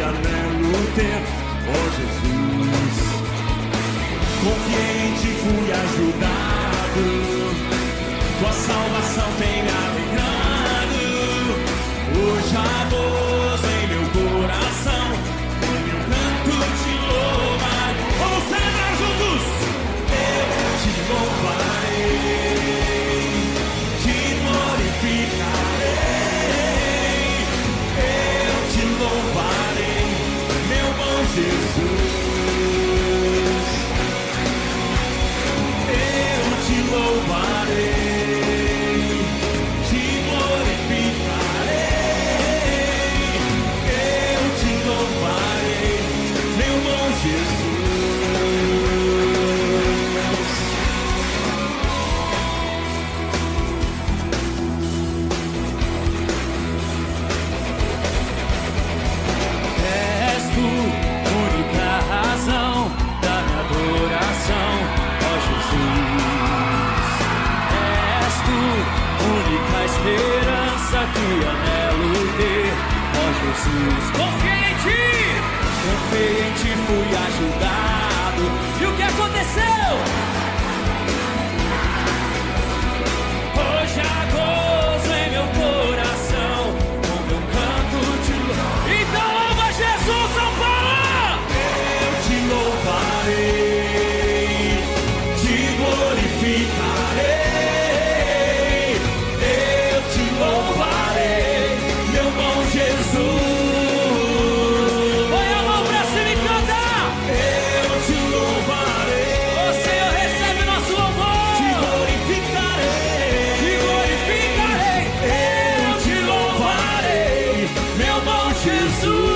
anelo ter, ó Jesus. Confiante fui ajudado, tua salvação tem me alegrado. Hoje há gozo em meu coração, em meu canto te louvar. Vamos celebrar juntos! Eu te louvarei, te glorificarei. Eu te louvarei, meu bom Jesus. Eu te louvarei, te glorificarei. Eu te louvarei, meu bom Jesus. És tu, única razão da minha adoração, ó Jesus. És tu, única esperança que anelo ter, ó Jesus. Confiei em ti, fui ajudado. E o que aconteceu? Hoje há gozo em meu coração, com meu canto te louvo. Então louva Jesus, São Paulo! Eu te louvarei, te glorificarei. Eu te louvarei, meu bom Jesus. Põe a mão pra cima e canta! Eu te louvarei, o Senhor recebe o nosso louvor. Te glorificarei, te glorificarei. Eu te louvarei, meu bom Jesus.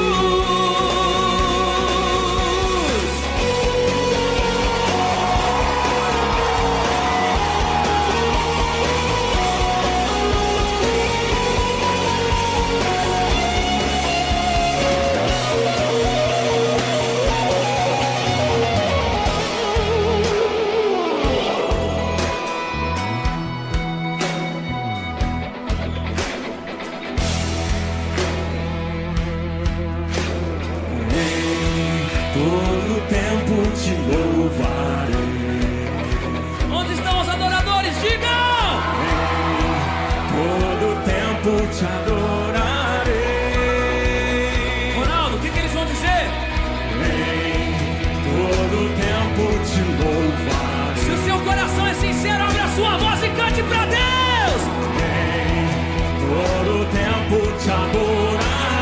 Todo tempo te louvarei. Onde estão os adoradores? Digam! Todo tempo te adorarei. Ronaldo, o que eles vão dizer? Em todo tempo te louvarei. Se o seu coração é sincero, abra a sua voz e cante pra Deus! Em todo tempo te adorarei.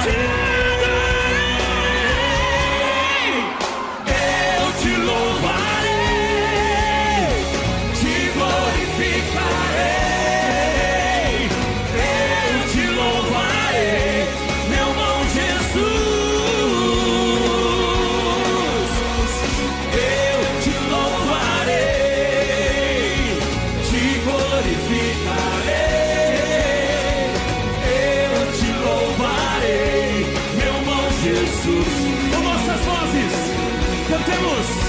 Eu te louvarei, te glorificarei. Eu te louvarei, meu bom Jesus. Eu te louvarei, te glorificarei. Eu te louvarei, meu bom Jesus. Com nossas vozes, cantemos.